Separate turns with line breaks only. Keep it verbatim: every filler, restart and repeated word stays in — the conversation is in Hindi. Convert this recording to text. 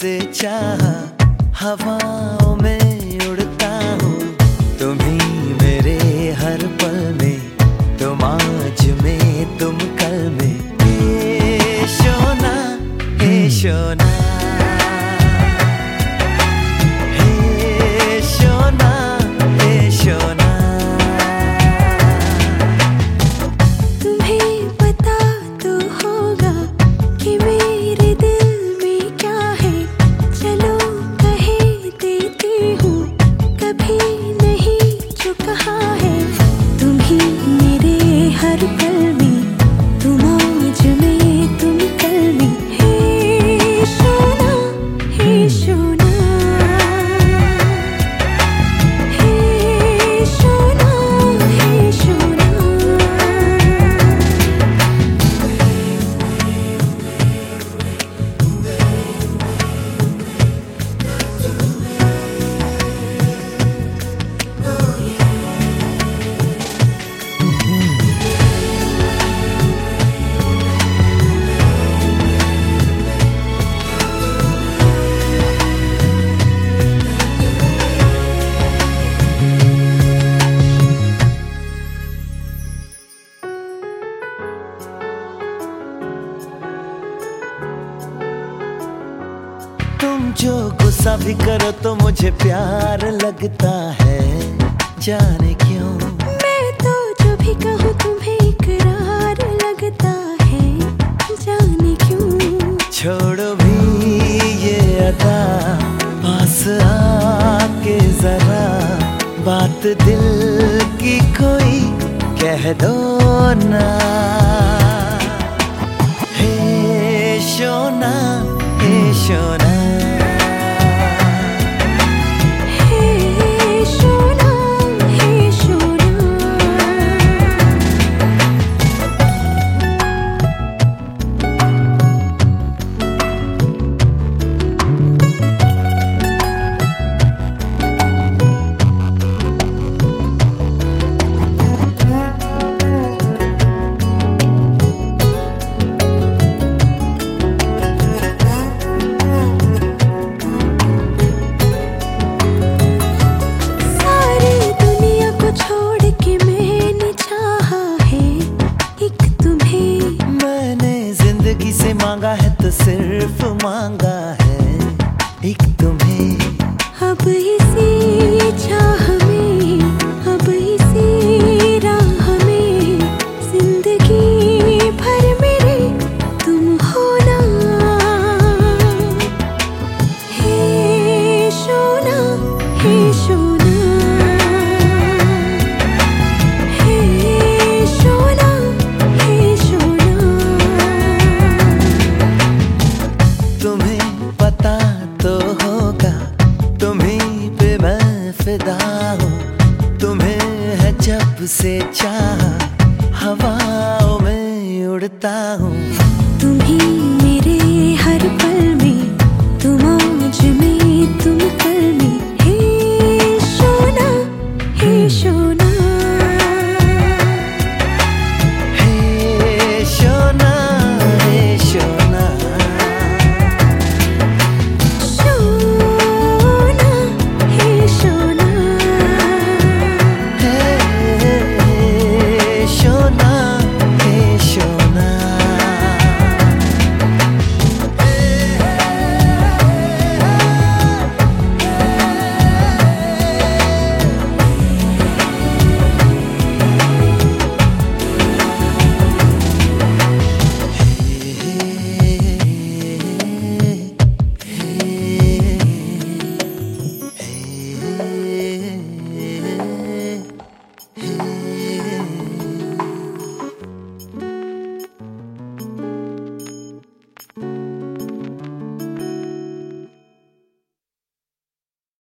तुमसे चाहा, हवाओं में उड़ता हूँ, तुम ही मेरे हर पल में, तुम आज में तुम कल में। हे सोना, हे सोना, हे सोना, हे सोना।
तुम्हें पता तो होगा कि मेरे दिल में क्या है, चलो कह देती हूँ, कभी नहीं जो कहा है। तुम ही मेरे हर पल में, तुम आज में तुम कल में। हे सोना, हे सोना, हे सोना, हे सोना।
तुम जो गुस्सा भी करो तो मुझे प्यार लगता है, जाने क्यों।
मैं तो जो भी कहूँ तुम्हें इकरार लगता है, जाने क्यों।
छोड़ो भी ये अदा, पास आके जरा बात दिल की कोई कह दो ना। हे सोना, हे सोना,
हे सोना, हे सोना। सारी दुनिया को छोड़ के मैंने चाहा है एक तुम्हें।
मैंने जिंदगी से मांगा है तो सिर्फ मांगा है एक तुम्हें।
अब इसी चाह